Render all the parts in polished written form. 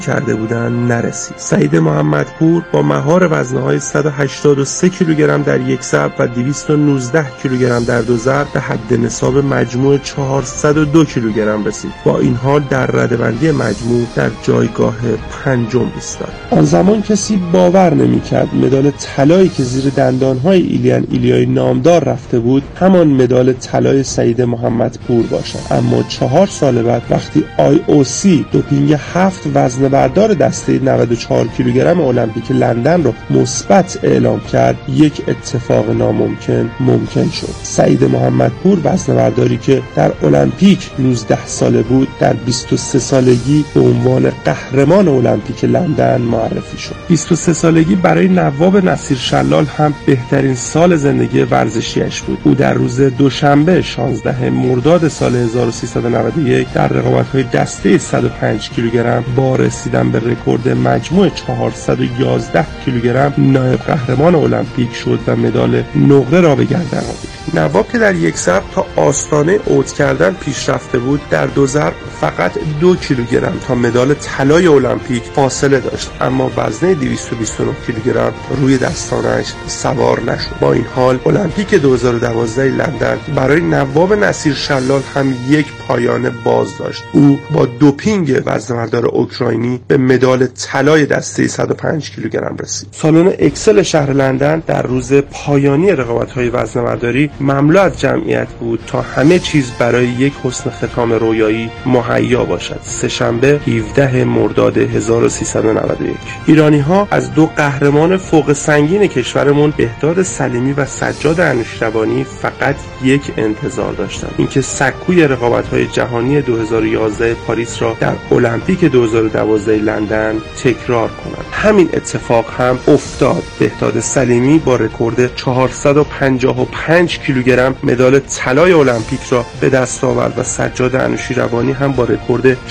کرده بودند نرسید. سعید محمدپور با مهار وزنه‌های 183 کیلوگرم در یک ضرب و 219 کیلوگرم در دو ضرب به حد نصاب مجموع 402 کیلوگرم رسید. با این حال در رده‌بندی مجموع در جایگاه پنجم ایستاد. آن زمان کسی باور نمی‌کرد مدال طلایی که زیر دندان‌های ایلیان ایلیای نامدار رفته بود همان مدال طلای سعید محمدپور باشد. اما 4 سال بعد وقتی IOC دوپینگ 7 وزنه‌بردار دسته 94 کیلوگرم المپیک لندن را مثبت اعلام کرد، یک اتفاق ناممکن ممکن شد. سعید محمدپور وزنه‌برداری که در المپیک 19 ساله بود در 23 سالگی به عنوان قهرمان المپیک لندن معرفی شد. 23 سالگی برای نواب نصیر شلال هم بهترین سال زندگی ورزشیش بود. او در روز دوشنبه 16 مرداد سال 1391 در رقابت‌های دسته 105 کیلوگرم با رسیدن به رکورد مجموع 411 کیلوگرم نایب قهرمان المپیک شد و مدال نقره را به گردن آورد. نواب که در یک ضرب تا آستانه اوت کردن پیش رفته بود، در دو ضرب فقط 2 کیلوگرم تا مدال طلای المپیک فاصله داشت، اما وزنه 229 کیلوگرم روی دستانش سوار نشد. با این حال المپیک 2012 لندن برای نواب نصیر شلال هم یک پایان باز داشت. او با دوپینگ وزنه‌بردار اوکراینی به مدال طلای دسته 105 کیلوگرم رسید. سالن اکسل شهر لندن در روز پایانی رقابت‌های وزنه‌برداری مملو از جمعیت بود تا همه چیز برای یک حسن ختام رویایی مهیا باشد. سه‌شنبه 17 مرداد 1391 ایرانی‌ها از دو قهرمان فوق سنگین کشورمون بهداد سلیمی و سجاد انوشیروانی فقط یک انتظار داشتند، اینکه سکوی رقابت‌های جهانی 2011 پاریس را در المپیک 2012 لندن تکرار کنند. همین اتفاق هم افتاد. بهداد سلیمی با رکورد 455 کیلوگرم مدال طلای المپیک را به دست آورد و سجاد انوشیروانی هم با رکورد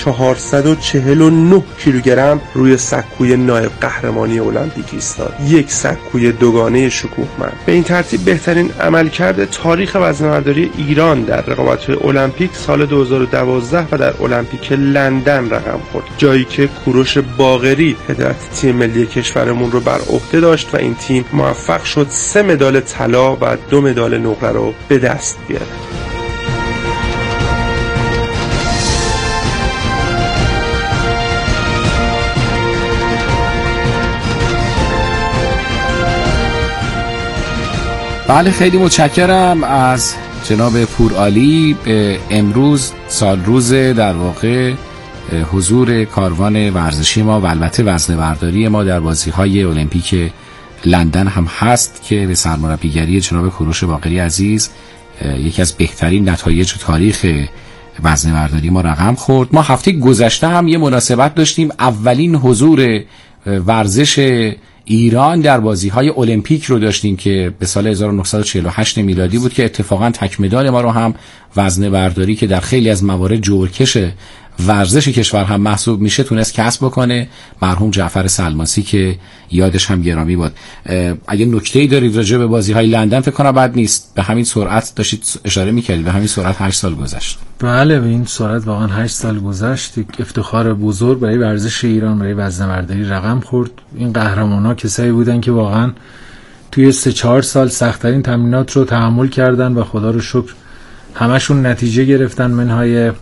449 کیلوگرم روی سکوی نایب قهرمانی المپیک ایستاد. یک سکوی دوگانه شکوهمند. به این ترتیب بهترین عملکرد تاریخ وزنه‌برداری ایران در رقابت‌های المپیک سال 2012 و در المپیک لندن رقم خورد، جایی که کوروش باقری هدایت تیم ملی کشورمون رو بر عهده داشت و این تیم موفق شد 3 مدال طلا و 2 مدال نقره رو به دست بیاره. بله، خیلی متشکرم از جناب پورعالی. امروز سال روز در واقع حضور کاروان ورزشی ما و البته وزنه‌برداری ما در بازی‌های المپیک لندن هم هست که به سرمربیگری جناب کوروش باقری عزیز یکی از بهترین نتایج تاریخ وزنه‌برداری ما رقم خورد. ما هفته گذشته هم یه مناسبت داشتیم، اولین حضور ورزش ایران در بازی‌های المپیک رو داشتیم که به سال 1948 میلادی بود که اتفاقا تک مدال ما رو هم وزنه‌برداری که در خیلی از موارد جورکش ورزش کشور هم محسوب میشه تونست کسب بکنه، مرحوم جعفر سلماسی که یادش هم گرامی بود. اگه نکته‌ای دارید راجع به بازی‌های لندن فکر کنم بد نیست. به همین سرعت داشتید اشاره می‌کردید، به همین سرعت 8 سال گذشت. بله، به این سرعت واقعا 8 سال گذشت. یک افتخار بزرگ برای ورزش ایران، برای وزنه‌برداری رقم خورد. این قهرمان‌ها کسایی بودن که واقعا توی 3-4 سال سخت‌ترین تمرینات رو تحمل کردن و خدا رو شکر همشون نتیجه گرفتن، منهای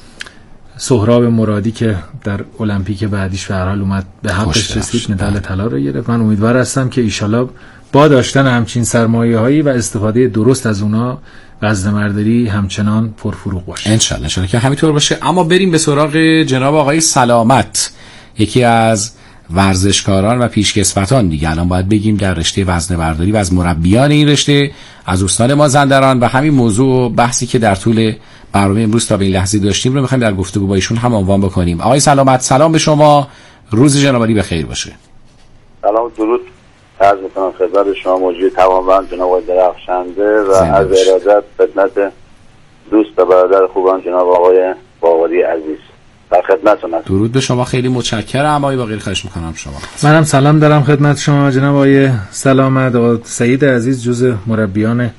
سهراب مرادی که در المپیک بعدیش به هر حال اومد به حقش رسید، مدال طلا رو گرفت. من امیدوار هستم که ایشالا با داشتن همچین سرمایه‌هایی و استفاده درست از اونا وزنه‌برداری همچنان پرفروغ باشه. ان شاء الله که همینطور باشه. اما بریم به سراغ جناب آقای سلامت، یکی از ورزشکاران و پیشکسوتان دیگه الان باید بگیم در رشته وزنه‌برداری و از مربیان این رشته، از استاد مازندران، و همین موضوع بحثی که در طول برنامه امروز تا به این لحظه داشتیم رو می‌خوایم در گفتگو با ایشون هم عنوان بکنیم. آقای سلامت، سلام به شما، روز جناب عالی بخیر باشه. سلام و درود عرض می‌کنم خدمت شما موجود توانمند جناب آقای درخشنده و از ارادت خدمت دوست و برادر خوبان جناب آقای باقری عزیز در خدمتتون هستم. درود به شما، خیلی متشکرم. آقای باقری خواهش می‌کنم شما. منم سلام دارم خدمت شما جناب آقای سلامت. آقای سعید عزیز جزء مربیان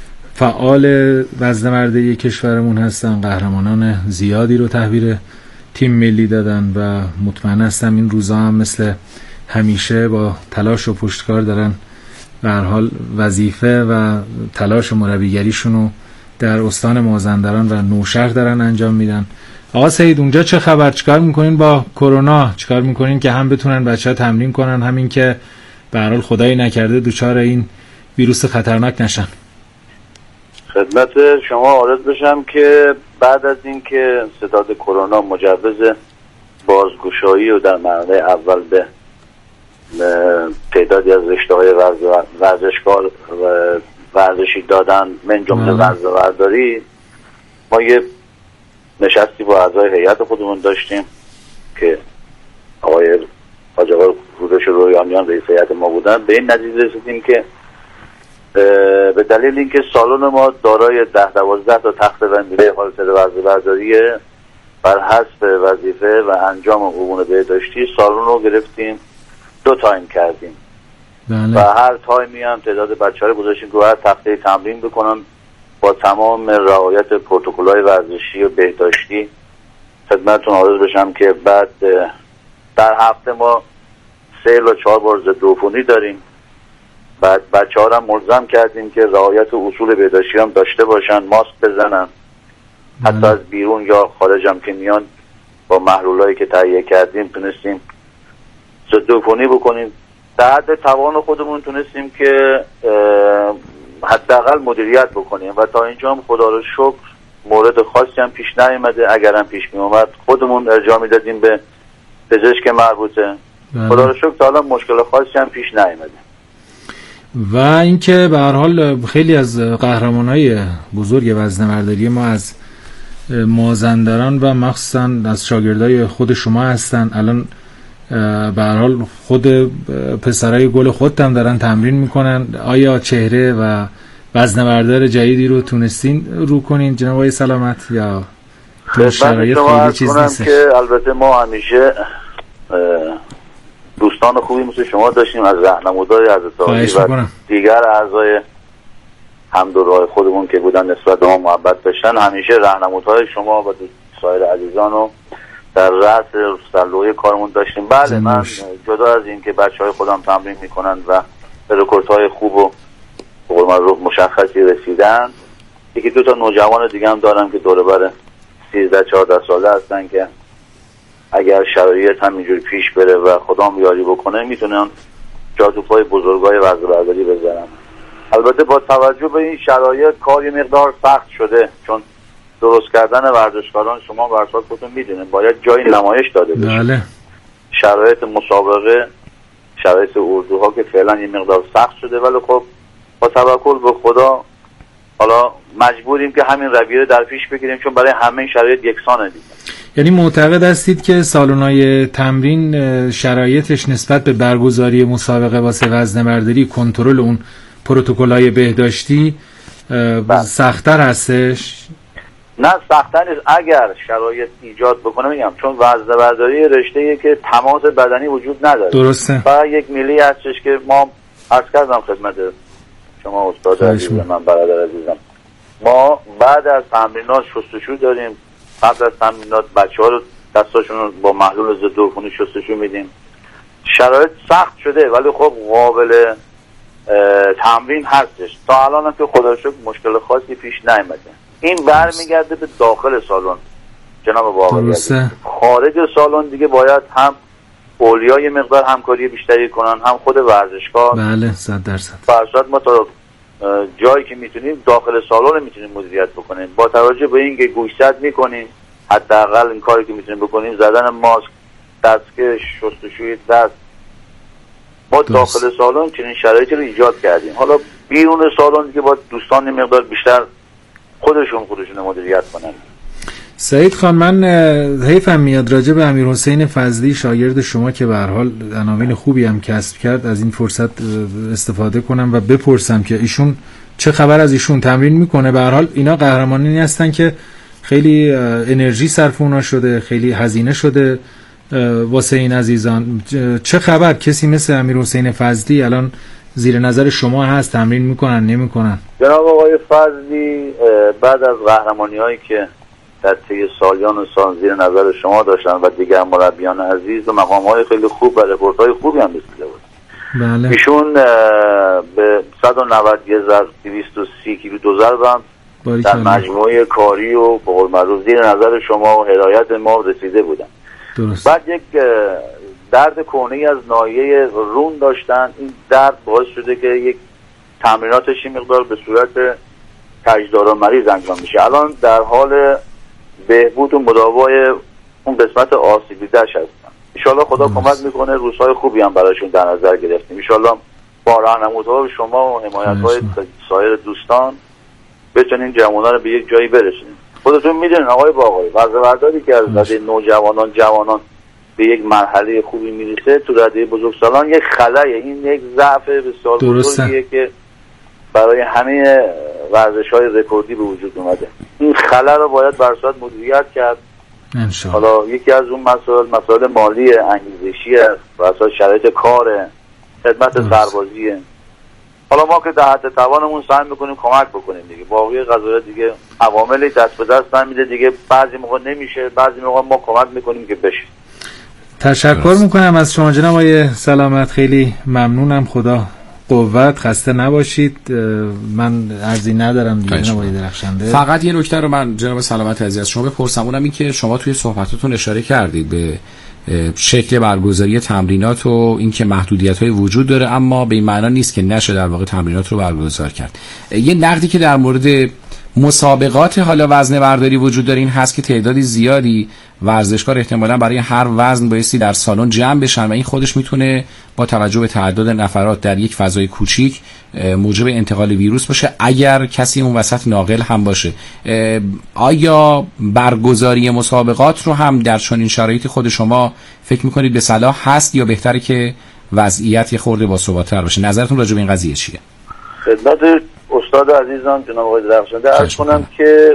فعال وزنه‌برداری کشورمون هستن، قهرمانان زیادی رو تحویل تیم ملی دادن و مطمئن هستم این روزا هم مثل همیشه با تلاش و پشتکار دارن به هر حال وظیفه و تلاش مربیگریشون رو در استان مازندران و نوشهر دارن انجام میدن. آقا سعید اونجا چه خبر؟ چیکار میکنین با کرونا؟ چیکار میکنین که هم بتونن بچه‌ها تمرین کنن، همین که به هر حال خدایی نکرده دچار این ویروس خطرناک نشن؟ خدمت شما عرض بشم که بعد از اینکه ستاد کرونا مجوز بازگشایی و در مرحله اول به تعدادی از رشته‌های ورزشکار ورزشی دادن من جمله وزنه‌برداری، ما یه نشستی با اعضای هیئت خودمون داشتیم که آقای حاج آقا روزش رویانیان رئیس هیئت ما بودن. به این نتیجه رسیدیم که به دلیل اینکه سالن ما دارای 10-12 تا تخت بندیده حال وزنه‌برداریه، بر حسب وظیفه و انجام امور بهداشتی سالن رو گرفتیم 2 تایم کردیم. بله. و هر تایمی هم تعداد بچه‌ها گذاشتیم که هر تخته تمرین بکنن با تمام رعایت پروتکل‌های ورزشی و بهداشتی. خدمتتون عرض بشم که بعد در هفته ما 3 یا 4 بار ضد عفونی داریم. بعد بچه‌ها رو هم ملزم کردیم که رعایت اصول بهداشتی هم داشته باشن، ماسک بزنن، حتی از بیرون یا خارج هم که میان با محلولایی که تهیه کردیم تونستیم ضد عفونی بکنیم. در حد توان خودمون تونستیم که حداقل مدیریت بکنیم و تا اینجا هم خدا رو شکر مورد خاصی هم پیش نیامده. اگر هم پیش می اومد خودمون ارجاع میدادیم به پزشک مربوطه. خدا رو شکر تا الان مشکل خاصی هم پیش نیامده. و اینکه به هر حال خیلی از قهرمانای بزرگ وزنه‌برداری ما از مازندران و مخصوصا از شاگردای خود شما هستن. الان به هر حال خود پسرای گل خودت هم دارن تمرین میکنن. آیا چهره و وزنه‌بردار جدیدی رو تونستین رو کنین جناب آقای سلامت یا تو شرایط خیلی چیز نیست؟ که البته ما همیشه دوستان خوبی مثل شما داشتیم از راهنمودهای حضرت عالی و دیگر اعضای همدورای خودمون که بودن نسبت به ما محبت داشتن. همیشه راهنمودهای شما و سایر عزیزان رو در رأس سلوی کارمون داشتیم. بله من جدا از این که بچهای خودم تمرین میکنن و به رکوردهای خوب و مشخصی رسیدن، یکی 2 تا نوجوان دیگه هم دارم که دور بر 13-14 ساله هستن که اگر شرایط همینجور پیش بره و خدام یاری بکنه میتونن جا تو پای بزرگای وزنه‌برداری بذارن. البته با توجه به این شرایط کار یه مقدار سخت شده، چون درست کردن ورزشکاران شما ورزشکار خودتون میدونن باید جای نمایش داده بشه. بله. شرایط مسابقه، شرایط اردوها که فعلا یه مقدار سخت شده، ولی خب با توکل به خدا حالا مجبوریم که همین رویه در پیش بگیریم، چون برای همه شرایط یکسانه دیگه. یعنی معتقد هستید که سالن‌های تمرین شرایطش نسبت به برگزاری مسابقه واسه وزنه‌برداری، کنترل اون پروتکل‌های بهداشتی سخت‌تر هستش؟ نه سخت‌تر نیست اگر شرایط ایجاد بکنه. میگم چون وزنه‌برداری رشته‌ایه که تماس بدنی وجود نداره. درسته. و یک ملی هستش که ما عرض کردم خدمت شما استاد عزیز، من برادر عزیزم، ما بعد از تمرینات شستشو داریم. قبل از تمرینات بچه‌ها رو دستاشون رو با محلول ضد عفونی شستشو میدیم. شرایط سخت شده ولی خب قابل تمرین هستش. تا الان هم که خدا رو شکر مشکل خاصی پیش نیامده. این برمیگرده به داخل سالن جناب باقری. خارج سالن دیگه باید هم اولیای مقدار همکاری بیشتری کنن، هم خود ورزشکار. بله 100%. فرصت ما تا جایی که میتونیم داخل سالن میتونیم مدیریت بکنیم، با توجه به اینکه گوشت میکنیم حداقل این کاری که میتونیم بکنیم زدن ماسک، دستکش، شستشوی دست. ما داخل سالن چنین شرایطی رو ایجاد کردیم. حالا بیرون سالن دیگه با دوستان مقدار بیشتر خودشون مدیریت کنن. سعید خان، من حیفم میاد راجع به امیرحسین فضلی شاگرد شما که به هر حال عناوین خوبی هم کسب کرد از این فرصت استفاده کنم و بپرسم که ایشون چه خبر، از ایشون تمرین میکنه؟ به هر حال اینا قهرمانی هستن که خیلی انرژی صرف اونا شده، خیلی هزینه شده واسه این عزیزان. چه خبر؟ کسی مثل امیرحسین فضلی الان زیر نظر شما هست؟ تمرین میکنن نمیکنن؟ جناب آقای فضلی بعد از قهرمانی‌هایی که در طی سالیان و سال زیر نظر شما داشتن و دیگر مربیان عزیز و مقام‌های خیلی خوب و رپورت‌های خوبی هم رسیده بود. بله. ایشون به 190,230 کیلو دو ضرب هم در مجموعه کاری و به قول معروف زیر نظر شما و هدایت ما رسیده بودن. درست. بعد یک درد کهنه‌ای از ناحیه رون داشتن. این درد باعث شده که یک تمریناتش این مقدار به صورت تجدار مریض انجام میشه. الان در حال بهبود و مداوای اون قسمت آسیبیده‌اش هستن. انشالله خدا کمک میکنه، روزهای خوبی هم براشون در نظر گرفتیم. انشالله با راهنمودهای شما و حمایت‌های سایر دوستان بتونین جوانان رو به یک جایی برسونیم. خودتون میدونین آقای باقری، وضع‌برداری که از رده نوجوانان جوانان به یک مرحله خوبی میرسه، تو رده بزرگسالان یک خلأه، این یک ضعف بسیار بزرگیه که برای همه ورزش‌های رکوردی به وجود اومده. این خلأ رو باید بر صورت مدیریت کرد. حالا یکی از اون مسائل مالی انگیزشی است، بر اساس شرایط کار، خدمت سربازیه. حالا ما که در حد توانمون سعی میکنیم کمک بکنیم دیگه. باقی قضایا دیگه عواملی دست به دست نمیده دیگه، بعضی موقع نمیشه، بعضی موقع ما کمک میکنیم که بشه. تشکر میکنم از شما جناب آقای سلامت، خیلی ممنونم. خدا قوت، خسته نباشید. من عرضی ندارم دیگه جناب آقای درخشنده. فقط یه نکته رو من جناب سلامت عزیز شما بپرسم، اونم این که شما توی صحبتاتون اشاره کردید به شکل برگزاری تمرینات و اینکه محدودیت‌های وجود داره، اما به این معنا نیست که نشه در واقع تمرینات رو برگزار کرد. یه نقدی که در مورد مسابقات حالا وزنه برداری وجود داره این هست که تعدادی زیادی ورزشکار احتمالاً برای هر وزن بایستی در سالن جمع بشن و این خودش میتونه با توجه به تعداد نفرات در یک فضای کوچیک موجب انتقال ویروس باشه اگر کسی اون وسط ناقل هم باشه. آیا برگزاری مسابقات رو هم در چنین شرایطی خود شما فکر میکنید به صلاح هست یا بهتره که وضعیت یه خورده باثبات‌تر باشه؟ نظرتون راجع به این قضیه چیه؟ خدمت استاد عزیزم جناب آقای درخشنده عرض کنم که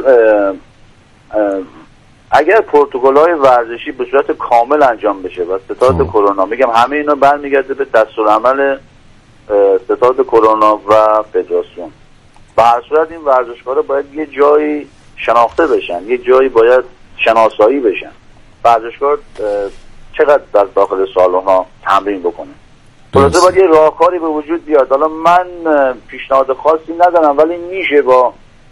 اگر پروتکل‌های ورزشی به صورت کامل انجام بشه و ستاد کرونا، میگم همه اینا برمیگرده به دستورالعمل ستاد کرونا و فدراسیون. به هر صورت این ورزشکارا باید یه جایی شناخته بشن، یه جایی باید شناسایی بشن. ورزشکار چقدر در داخل سالن‌ها تمرین بکنه. خلاصه باید یه راهکاری به وجود بیاد. حالا من پیشنهاد خاصی ندارم، ولی میشه با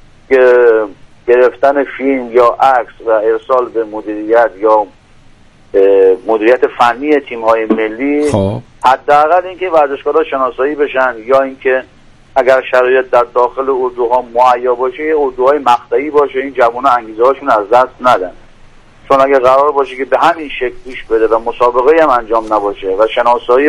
گرفتن فیلم یا عکس و ارسال به مدیریت یا مدیریت فنی تیم‌های ملی حداقل اینکه ورزشکارا شناسایی بشن، یا اینکه اگر شرایط در داخل اردوها مهیا باشه اردوهای مقطعی باشه، این جوونا انگیزه‌هاشون از دست ندن. چون اگر قرار باشه که به همین شکل پیش بره و مسابقه هم انجام نباشه و شناسایی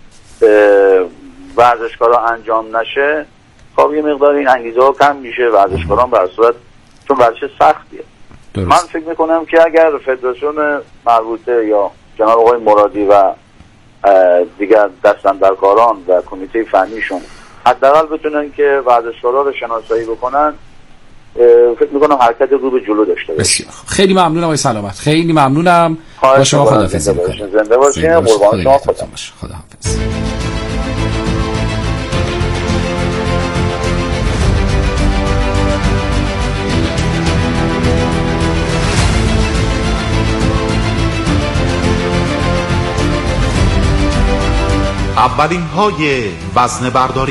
ورزشکارا انجام نشه، خب یه مقدار این انگیزه ها کم میشه. ورزشکاران به صورت چون ورزش سختیه. من فکر میکنم که اگر فدراسیون مربوطه یا جناب آقای مرادی و دیگر دستاندرکاران و کمیته فنیشون حداقل بتونن که ورزشکارا رو شناسایی بکنن، فکر میکنم حرکت رو به جلو داشته باشه. خیلی ممنونم آقای سلامت، خیلی ممنونم. با شما خداحافظی میکنم. زنده باشین. قربان شما. خداحافظ. اولین های وزنه برداری.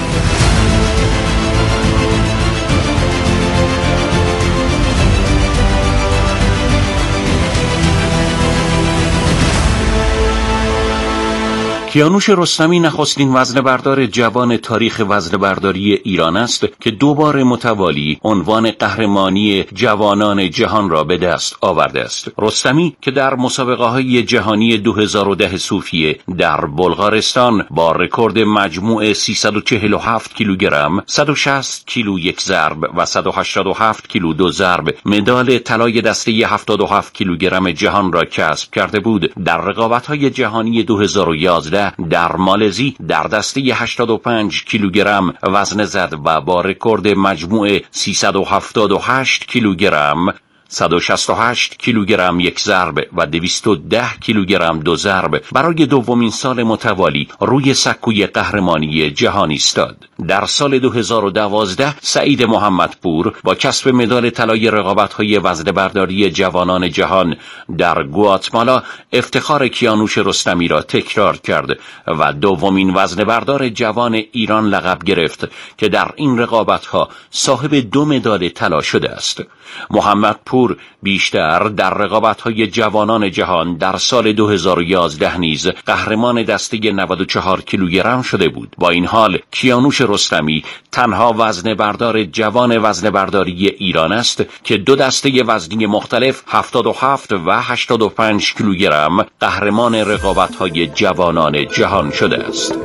کیانوش رستمی نخستین وزنه‌بردار جوان تاریخ وزنه‌برداری ایران است که دوباره متوالی عنوان قهرمانی جوانان جهان را به دست آورده است. رستمی که در مسابقه‌های جهانی 2010 صوفیه در بلغارستان با رکورد مجموع 347 کیلوگرم، 160 کیلو یک ضرب و 187 کیلو دو ضرب مدال طلای دسته 77 کیلوگرم جهان را کسب کرده بود، در رقابت‌های جهانی 2011 در مالزی در دسته 85 کیلوگرم وزن زد و با رکورد مجموع 378 کیلوگرم 168 کیلوگرم یک ضرب و 210 کیلوگرم دو ضرب برای دومین سال متوالی روی سکوی قهرمانی جهان ایستاد. در سال 2012 سعید محمدپور با کسب مدال طلای رقابت‌های وزنه‌برداری جوانان جهان در گواتمالا افتخار کیانوش رستمی را تکرار کرد و دومین وزنه‌بردار جوان ایران لقب گرفت که در این رقابت‌ها صاحب 2 مدال طلا شده است. محمدپور بیشتر در رقابت‌های جوانان جهان در سال 2011 نیز قهرمان دسته 94 کیلوگرم شده بود. با این حال کیانوش رستمی تنها وزنه‌بردار جوان وزنه‌برداری ایران است که 2 دسته وزنی مختلف 77 و 85 کیلوگرم قهرمان رقابت‌های جوانان جهان شده است.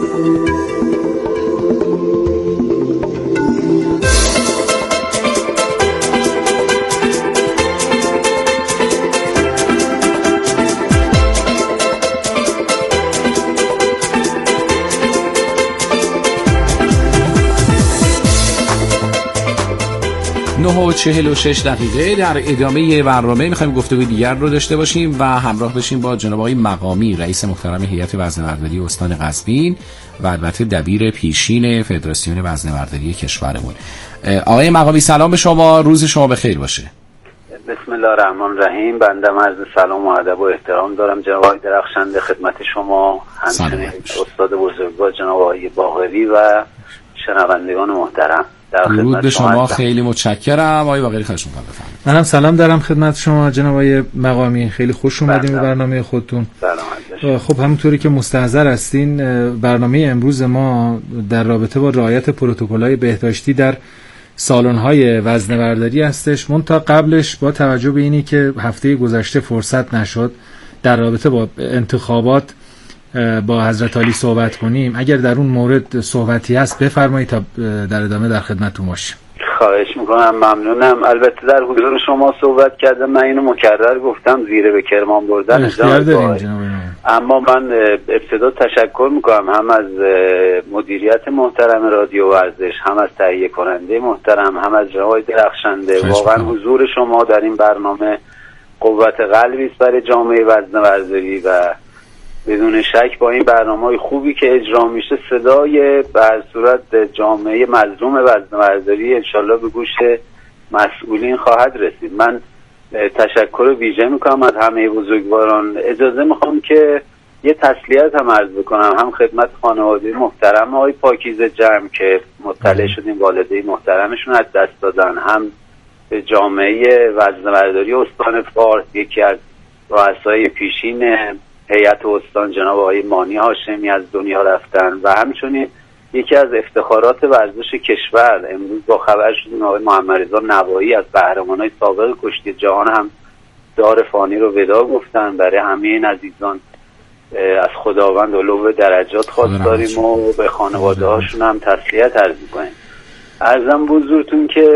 و 46 دقیقه در ادامه برنامه میخوایم گفتگوی دیگر رو داشته باشیم و همراه بشیم با جناب آقای مقامی، رئیس محترم هیئت وزنه‌برداری استان قزوین و البته دبیر پیشین فدراسیون وزنه‌برداری کشورمون. آقای مقامی سلام به شما، روز شما بخیر باشه. بسم الله الرحمن الرحیم. بنده عرض سلام و ادب و احترام دارم جناب آقای درخشنده خدمت شما، همچنین استاد بزرگوار جناب آقای باقری و شنوندگان محترم. درود به شما، خیلی متشکرم. آقای باقری خواهش می‌کنم بفرمایید. منم سلام دارم خدمت شما جناب آقای مقامی، خیلی خوش اومدین به برنامه خودتون. خب همونطوری که مستحضر هستین برنامه امروز ما در رابطه با رعایت پروتکل‌های بهداشتی در سالن‌های وزنه‌برداری هستش. منتها قبلش با توجه به اینی که هفته گذشته فرصت نشد در رابطه با انتخابات با حضرت علی صحبت کنیم، اگر در اون مورد صحبتی هست بفرمایید تا در ادامه در خدمتتون باشیم. خواهش میکنم، ممنونم. البته در حضور شما صحبت کردم، من اینو مکرر گفتم زیره به کرمان بردن اختیار داریم، اما من ابتدا تشکر میکنم هم از مدیریت محترم رادیو ورزش، هم از تهیه کننده محترم، هم از جناب درخشنده. واقعا حضور شما در این برنامه قوت قلبی است برای جامعه وزنه‌برداری و بدون شک با این برنامه‌های خوبی که اجرا میشه صدای به هر صورت جامعه مظلوم وزنه‌برداری انشالله به گوش مسئولین خواهد رسید. من تشکر ویژه میکنم از همه بزرگواران. اجازه میخوام که یه تسلیت هم عرض بکنم، هم خدمت خانواده محترم آقای پاکیزه جمع که مطلع شدیم والده محترمشون از دست دادن، هم به جامعه وزنه‌برداری استان فارس یکی از رؤسای پیشین هیئت استان جناب آقای مانی هاشمی از دنیا رفتن و همچنین یکی از افتخارات ورزش کشور امروز با خبر شدیم آقای محمد رضا نوایی از قهرمانان سابق کشتی جهان هم دار فانی رو ودا گفتن. برای همه این عزیزان از خداوند علو درجات خواستاریم و به خانواده هاشون هم تسلیت عرض می‌کنیم. عرضم حضورتون که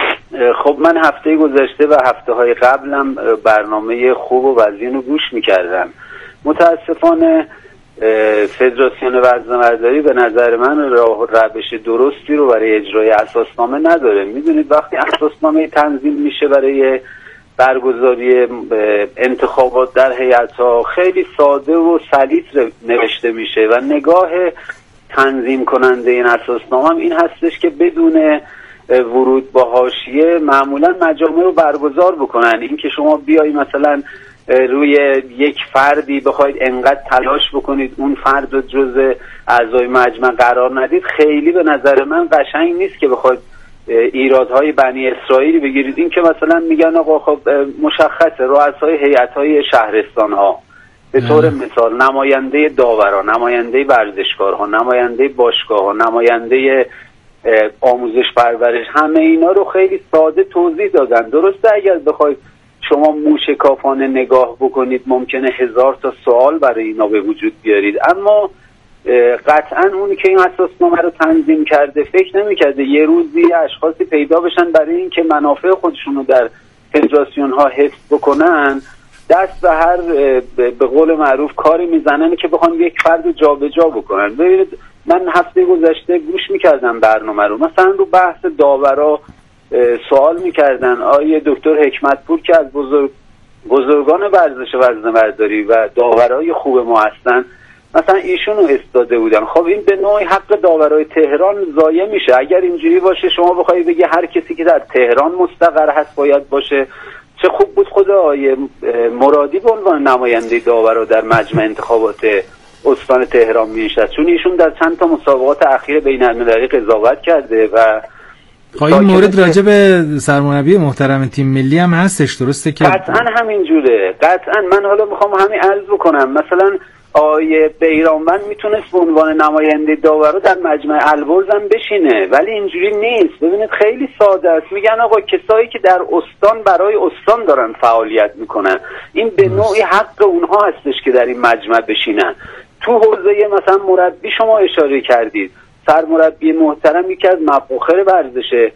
خب من هفته گذشته و هفته های قبلم برنامه خوب و وزین رو گوش می‌کردم. متاسفانه فدراسیون وزنه‌برداری به نظر من روش درستی رو برای اجرای اساسنامه نداره. میدونید وقتی اساسنامه تنظیم میشه برای برگزاری انتخابات در هیئت‌ها خیلی ساده و سلیس نوشته میشه و نگاه تنظیم کننده این اساسنامه هم این هستش که بدون ورود با حاشیه معمولا مجامع رو برگزار بکنن. این که شما بیایی مثلا روی یک فردی بخواید انقدر تلاش بکنید اون فرد رو جز اعضای مجمع قرار ندید، خیلی به نظر من قشنگ نیست که بخواید ایرادهای بنی اسرائیلی بگیرید. این که مثلا میگن آقا خب مشخصه رؤسای هیئت‌های شهرستان‌ها به طور مثال نماینده داوران، نماینده ورزشکارها، نماینده باشگاه‌ها، نماینده آموزش پرورش، همه اینا رو خیلی ساده توضیح دادن. درسته اگر بخواید شما موشکافانه نگاه بکنید ممکنه 1000 تا سوال برای اینا به وجود بیارید، اما قطعا اونی که این اساسنامه رو تنظیم کرده فکر نمی‌کرده یه روزی اشخاصی پیدا بشن برای اینکه منافع خودشون رو در فدراسیون ها حفظ بکنن دست به هر به قول معروف کاری میزنن که بخوان یک فرد جابجا بکنن. ببینید من هفته گذشته گوش میکردم برنامه رو، مثلا رو بحث داورا سوال میکردن آیه دکتر حکمتپور که از بزرگان ورزش وزنه‌برداری و داورای خوب ما هستن، مثلا ایشونو استاده بودن. خب این به نوعی حق داورای تهران ضایع میشه. اگر اینجوری باشه شما بخوای بگی هر کسی که در تهران مستقر هست باید باشه، چه خوب بود خود آیه مرادی به عنوان نماینده داورا در مجمع انتخابات استان تهران میشد، چون ایشون در چند تا مسابقات اخیر بین‌المللی قضاوت کرده و این مورد راجع به سرمربی محترم تیم ملی هم هستش، درسته که قطعا همینجوره. قطعا من حالا میخوام همین عرض بکنم، مثلا آیه بیرانوند میتونست به عنوان نماینده داورا در مجمع البرز هم بشینه، ولی اینجوری نیست. ببینید خیلی ساده است، میگن آقا کسایی که در استان برای استان دارن فعالیت میکنن، این به نوعی حق اونها هستش که در این مجمع بشینن. تو حوزه مثلا مربی شما اشاره کردید، سرمربی محترم یکی از مفاخر ورزش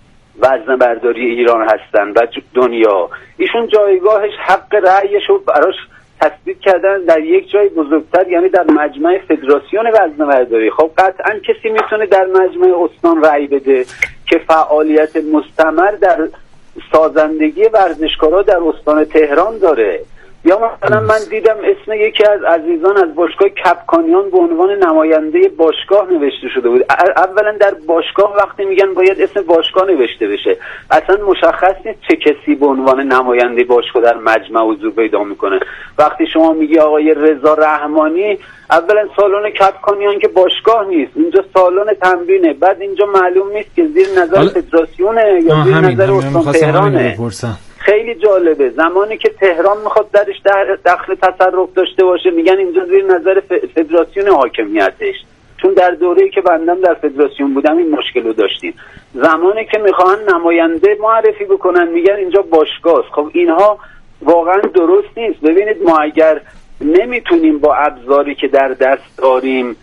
وزنه‌برداری ایران هستن و دنیا، ایشون جایگاهش حق رأیش رو براش تثبیت کردن در یک جای بزرگتر، یعنی در مجمع فدراسیون وزنه‌برداری. خب قطعا کسی میتونه در مجمع استان رأی بده که فعالیت مستمر در سازندگی ورزشکارا در استان تهران داره. یا مثلا من دیدم اسم یکی از عزیزان از باشگاه کپکانیان به عنوان نماینده باشگاه نوشته شده بود. اولا در باشگاه وقتی میگن باید اسم باشگاه نوشته بشه، اصلا مشخص نیست چه کسی به عنوان نماینده باشگاه در مجمع حضور پیدا میکنه. وقتی شما میگی آقای رضا رحمانی، اولا سالن کپکانیان که باشگاه نیست، اینجا سالن تمرینه، بعد اینجا معلوم نیست که زیر نظر فدراسیونه یا زیر نظر استان تهرانه. خیلی جالبه، زمانی که تهران میخواد درش دخل تصرف داشته باشه میگن اینجا زیر نظر فدراسیون حاکمیتش، چون در دوره‌ای که بندم در فدراسیون بودم این مشکل رو داشتیم. زمانی که میخوان نماینده معرفی بکنن میگن اینجا باشگاه است. خب اینها واقعا درست نیست. ببینید ما اگر نمیتونیم با ابزاری که در دست داریم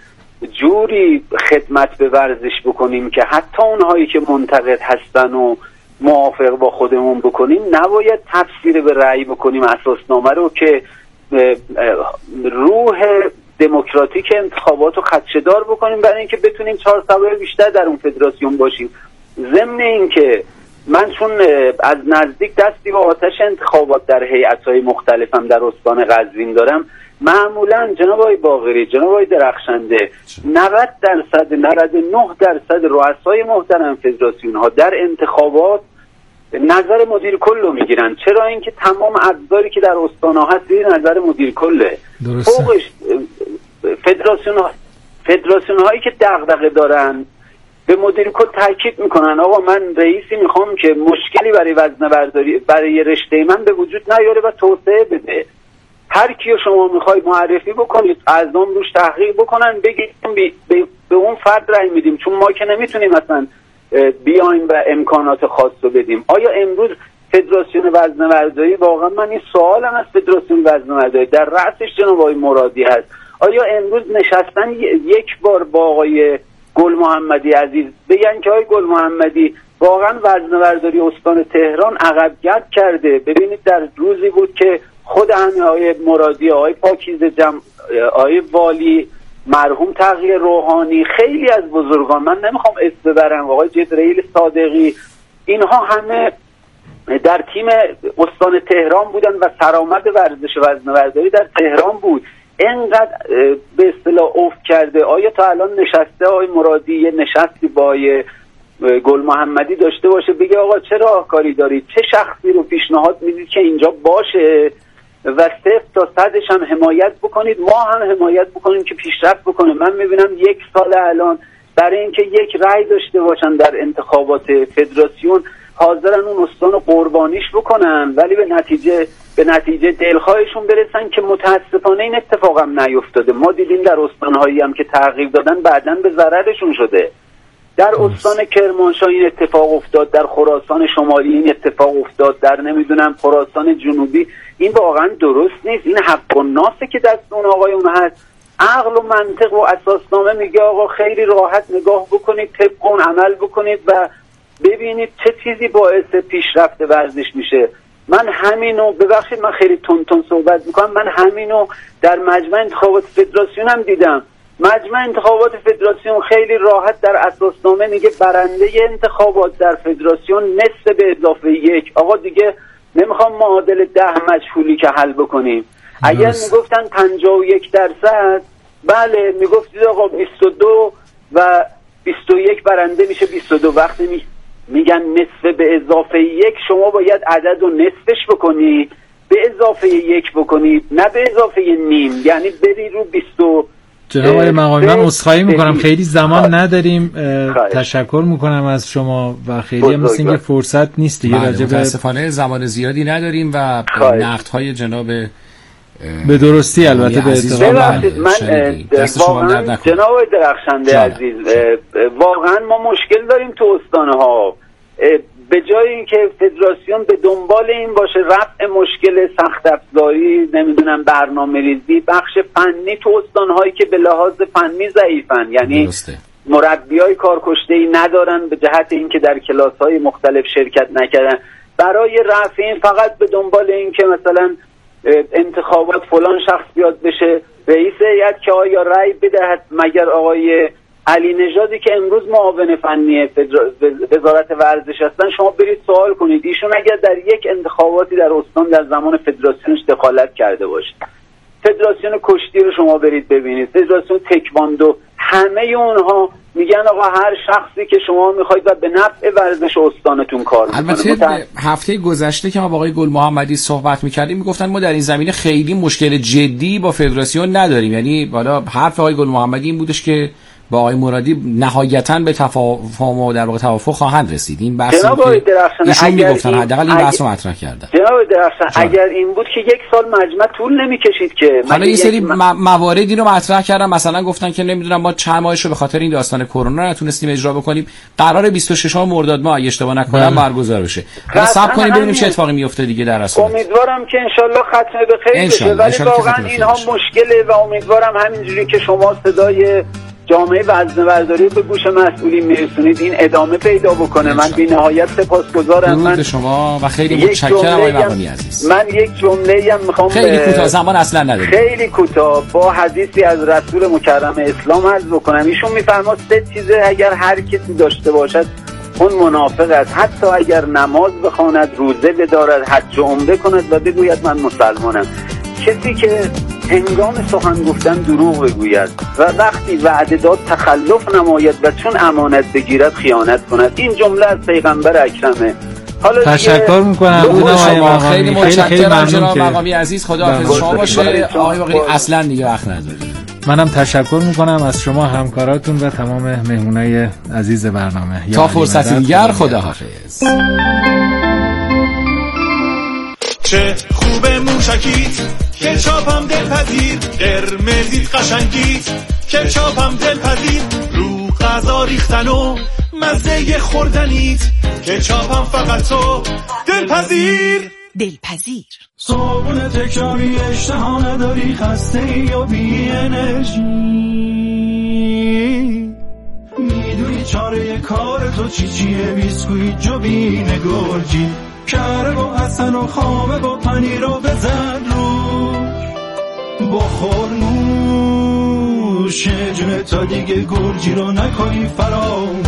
جوری خدمت به ورزش بکنیم که حتی اونهایی که منتقد هستن و موافق با خودمون بکنیم، نباید تفسیر به رأی بکنیم اساسنامه رو که روح دموکراتیک انتخابات رو خدشه‌دار بکنیم برای اینکه بتونیم 4 سوار بیشتر در اون فدراسیون باشیم. ضمن اینکه من چون از نزدیک دستی به آتش انتخابات در هیئت‌های مختلفم در استان قزوین دارم، معمولا جناب آقای باقری، جناب آقای درخشنده، 90%، 99% رؤسای محترم فدراسیون ها در انتخابات نظر مدیر کل رو میگیرن. چرا؟ اینکه تمام ابزاری که در استان ها هست زیر نظر مدیر کله. فوقش فدراسیون هایی که دغدغه دارن به مدیر کل تاکید میکنن آقا من رئیسی میخوام که مشکلی برای وزنه‌برداری برای رشته من به وجود نیاره و توسعه بده. هر کیو شما میخوای معرفی بکنید، اعضام روش تحقیق بکنن، بگید به اون فرد رأی میدیم، چون ما که نمیتونیم مثلا بیایم و امکانات خاص رو بدیم. آیا امروز فدراسیون وزنه‌برداری، واقعا من این سوالم از فدراسیون وزنه‌برداری در رأسش جناب آقای مرادی هست، آیا امروز نشستن یک بار با آقای گل محمدی عزیز بگن که آقای گل محمدی واقعا وزنه‌برداری استان تهران عقب گرد کرده؟ ببینید در روزی بود که خود همین آقای مرادی، آقای پاکیزه آقای والی مرحوم تقی روحانی، خیلی از بزرگان، من نمیخوام اسم ببرم، آقای جبرئیل صادقی، اینها همه در تیم استان تهران بودن و سرآمد ورزش وزنه‌برداری در تهران بود. اینقدر به اصطلاح افت کرده. آیا تا الان نشسته آقای مرادی یه نشستی با گل محمدی داشته باشه بگه آقا چه راهکاری دارید، چه شخصی رو پیشنهاد میدید که اینجا باشه و 0 تا 100 هم حمایت بکنید، ما هم حمایت بکنیم که پیشرفت بکنه؟ من میبینم 1 سال الان برای اینکه یک رأی داشته باشن در انتخابات فدراسیون حاضرن اون استان قربانیش بکنن، ولی به نتیجه دلخواهشون برسن که متاسفانه این اتفاق هم نیفتاده. ما دیدیم در استانهایی هم که تغییر دادن بعداً به ضررشون شده. در استان کرمانشاه این اتفاق افتاد، در خراسان شمالی این اتفاق افتاد، در نمیدونم خراسان جنوبی. این واقعا درست نیست. این حق الناسه که دست اون آقایون هست. عقل و منطق و اساسنامه میگه آقا خیلی راحت نگاه بکنید، طبق اون عمل بکنید و ببینید چه چیزی باعث پیشرفت ورزش میشه. من همینو، ببخشید من خیلی تون صحبت میکنم، من همینو در مجمع انتخابات فدراسیون هم دیدم. مجمع انتخابات فدراسیون خیلی راحت در اساسنامه میگه برنده انتخابات در فدراسیون نصف به اضافه 1. آقا دیگه نمیخوام معادل 10 مجهولی که حل بکنیم. اگر میگفتن 51%، بله میگفتید آقا 22 و 21 برنده میشه 22. وقتی میگن نصف به اضافه 1، شما باید عدد رو نصفش بکنی، به اضافه 1 بکنی، نه به اضافه نیم، یعنی بری رو 20. جناب آقای مقامی من عذرخواهی میکنم خیلی زمان نداریم. تشکر میکنم از شما و خیلی هم مثل اینکه فرصت نیست دیگه. متاسفانه زمان زیادی نداریم و نقدهای جناب به درستی البته به اعتقاد من جناب درخشنده عزیز واقعا ما مشکل داریم تو استان‌ها. به جای اینکه فدراسیون به دنبال این باشه رفع مشکل سخت افزاری، نمیدونم برنامه‌ریزی، بخش فنی تو استان‌هایی که به لحاظ فنی ضعیفن، یعنی مربیای کارکشته‌ای ندارن به جهت اینکه در کلاس‌های مختلف شرکت نکردن، برای رفع این فقط به دنبال این که مثلا انتخابات فلان شخص بیاد بشه رئیس هیئت که آیا رأی بدهد مگر آقای علی نژادی که امروز معاون فنی وزارت ورزش هستن. شما برید سوال کنید ایشون اگر در یک انتخاباتی در استان در زمان فدراسیونش دخالت کرده باشه، فدراسیون کشتی رو شما برید ببینید، فدراسیون تکواندو، همه اونها میگن آقا هر شخصی که شما میخواید و به نفع ورزش استانتون کار میکنه. البته هفته گذشته که ما با آقای گل محمدی صحبت میکردیم میگفتن ما در این زمینه خیلی مشکل جدی با فدراسیون نداریم، یعنی حالا حرف آقای گل محمدی این بودش که با آقای مرادی نهایتاً به تفاهم و در واقع توافق خواهند رسید. این بحث ایشون میگفتن حداقل این بحث رو مطرح کردن. جناب درخشان اگر این بود که یک سال مجمع طول نمیکشید که حالا این سری مواردی رو مطرح کردن، مثلا گفتن که نمیدونم ما چند ماهش رو به خاطر این داستان کرونا نتونستیم اجرا بکنیم، قرار 26 مرداد ماه اگه اشتباه نکنم برگزار بشه. حالا صبر کنیم ببینیم چه اتفاقی میفته دیگه در اصل. امیدوارم که ان شاءالله ختم به خیر بشه، ولی واقعا اینها مشکله و امیدوارم همینجوری که شما صدای جامعه وزنه‌برداری به گوش مسئولین میرسونید این ادامه پیدا بکنه. من بی نهایت سپاسگزارم. من شما و خیلی متشکرم آقای مقامی عزیز. من یک جمله‌ای هم میخوام خیلی کوتاه، زمان اصلا نداریم، خیلی کوتاه با حدیثی از رسول مکرم اسلام عرض بکنم. ایشون میفرماد 3 چیزه اگر هر کسی داشته باشد اون منافق است، حتی اگر نماز بخواند، روزه بدارد، حج و عمره کند و بگوید من مسلمانم. کسی که هنگام سخن گفتن دروغ بگوید و وقتی وعده داد تخلف نماید و چون امانت بگیرد خیانت کند. این جمله از پیغمبر اکرمه. تشکر میکنم خیلی متشکرم جناب مقامی عزیز. خداحافظ شما باشه آقای باقری. اصلا دیگه وقت نداریم. منم تشکر میکنم از شما همکاراتون و تمام مهمونای عزیز برنامه. تا فرصتی دیگر خداحافظ. چه خوبه موشکیت کچاپم دلپذیر، قرمزیت قشنگیت کچاپم دلپذیر، رو غذا ریختن و مزه خوردنیت کچاپم فقط تو دلپذیر. صابون تکراری اشتها نداری، خسته یا بی انرژی، میدونی چاره کار تو چیه، بیسکویت جوبین گرجی، کره و حسن و خامه و پنیر رو بزن روش، بخور نوش جونه تا دیگه گرجی رو نکنی فراموش.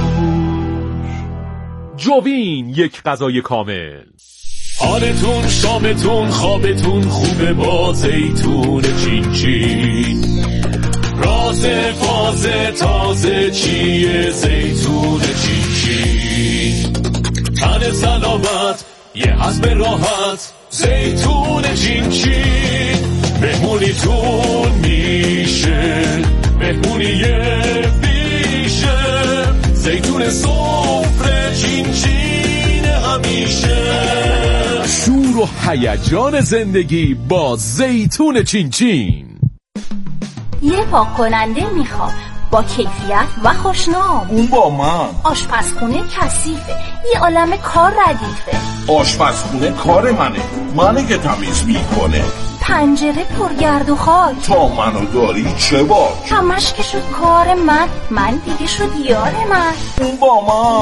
جوبین، یک غذای کامل. حالتون، شامتون، خوابتون خوبه با زیتون چین چین، راز فاز تازه چیه زیتون چین چین، تن سلامت یه حزم راحت زیتون چین چین، مهمونیتون میشه مهمونی بیشه، زیتون سفره چین چین همیشه، شور و هیجان زندگی با زیتون چین چین. یه پاک کننده میخوام با کیفیت و خوشنام. اون با من. آشپزخونه کثیفه، یه عالم کار ردیفه. آشپزخونه کار منه که تمیز میکنه. پنجره پرگرد و خاک. تا منو داری چه باک؟ همش که شد کار من دیگه شد یار من. اون با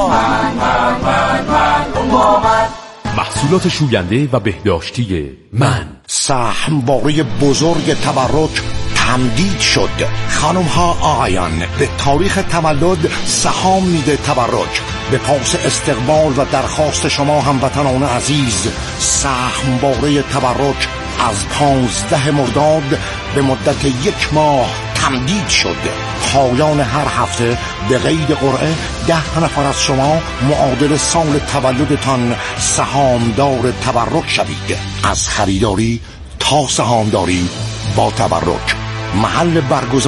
اون با من. محصولات شوینده و بهداشتی من. سهم باری بزرگ تبرک تمدید شد. خانم ها آقایان، به تاریخ تولد سهام میده تبرک. به پاس استقبال و درخواست شما هموطنان عزیز، سهم باره تبرک از 15 مرداد به مدت 1 ماه تمدید شد. پایان هر هفته به غیر قرعه 10 نفر از شما معادل سال تولدتان سهامدار تبرک شوید. از خریداری تا سهامداری با تبرک. محل برگزاری